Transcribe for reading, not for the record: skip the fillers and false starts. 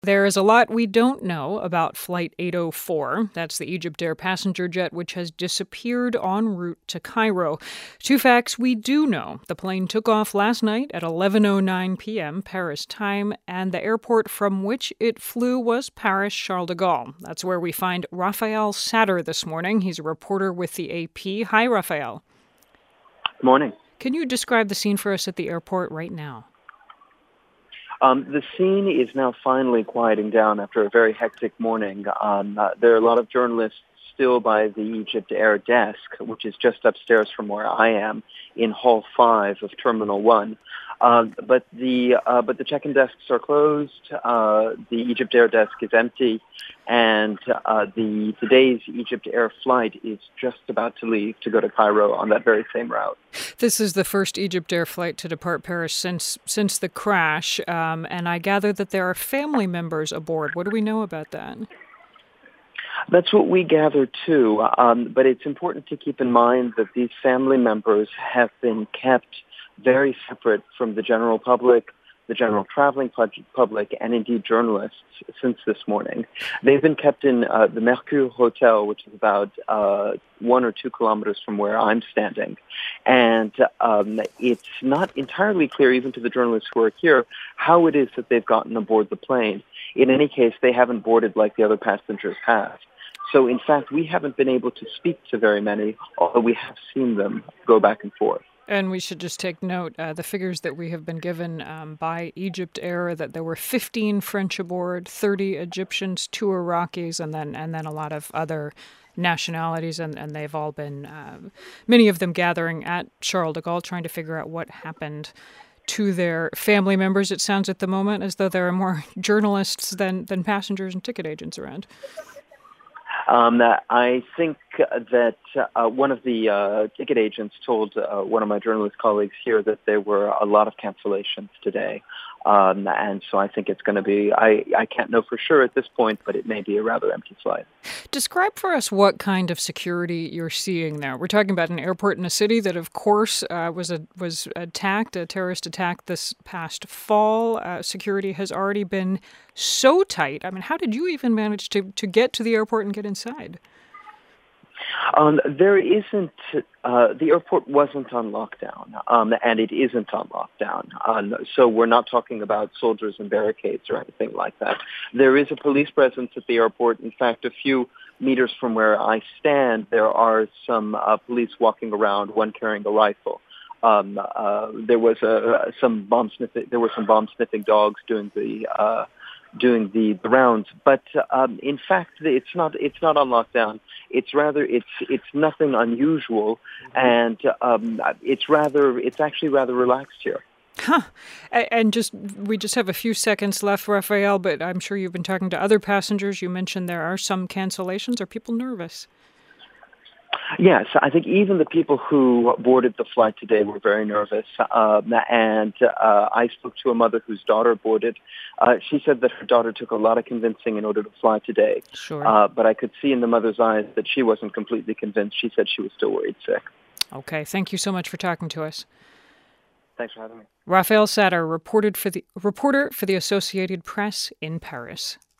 There is a lot we don't know about Flight 804. That's the Egyptair passenger jet which has disappeared en route to Cairo. Two facts we do know. The plane took off last night at 11:09 p.m. Paris time, and the airport from which it flew was Paris Charles de Gaulle. That's where we find Raphael Satter this morning. He's a reporter with the AP. Hi, Raphael. Morning. Can you describe the scene for us at the airport right now? The scene is now finally quieting down after a very hectic morning. There are a lot of journalists still by the Egyptair desk, which is just upstairs from where I am, in Hall 5 of Terminal 1. But the check-in desks are closed. The Egyptair desk is empty, and today's Egyptair flight is just about to leave to go to Cairo on that very same route. This is the first Egyptair flight to depart Paris since the crash, and I gather that there are family members aboard. What do we know about that? That's what we gather too, but it's important to keep in mind that these family members have been kept very separate from the general public, the general traveling public, and indeed journalists since this morning. They've been kept in the Mercure Hotel, which is about 1 or 2 kilometers from where I'm standing. And it's not entirely clear, even to the journalists who are here, how it is that they've gotten aboard the plane. In any case, they haven't boarded like the other passengers have. So, in fact, we haven't been able to speak to very many, although we have seen them go back and forth. And we should just take note, the figures that we have been given by Egyptair, that there were 15 French aboard, 30 Egyptians, 2 Iraqis, and then a lot of other nationalities, and they've all been, many of them gathering at Charles de Gaulle, trying to figure out what happened to their family members. It sounds at the moment as though there are more journalists than passengers and ticket agents around. I think that one of the ticket agents told one of my journalist colleagues here that there were a lot of cancellations today. And so I think it's going to be, I can't know for sure at this point, but it may be a rather empty flight. Describe for us what kind of security you're seeing there. We're talking about an airport in a city that, of course, was attacked, a terrorist attack this past fall. Security has already been so tight. I mean, how did you even manage to get to the airport and get inside? There isn't, the airport wasn't on lockdown, and it isn't on lockdown. So we're not talking about soldiers and barricades or anything like that. There is a police presence at the airport. In fact, a few meters from where I stand, there are some police walking around, one carrying a rifle. There was some bomb sniffing dogs doing the rounds, but in fact, it's not on lockdown. It's nothing unusual, and it's actually rather relaxed here. Huh. And we just have a few seconds left, Raphael, but I'm sure you've been talking to other passengers. You mentioned there are some cancellations. Are people nervous? Yes, I think even the people who boarded the flight today were very nervous. And I spoke to a mother whose daughter boarded. She said that her daughter took a lot of convincing in order to fly today. Sure. But I could see in the mother's eyes that she wasn't completely convinced. She said she was still worried sick. Okay, thank you so much for talking to us. Thanks for having me. Raphael Satter, reporter for the Associated Press in Paris.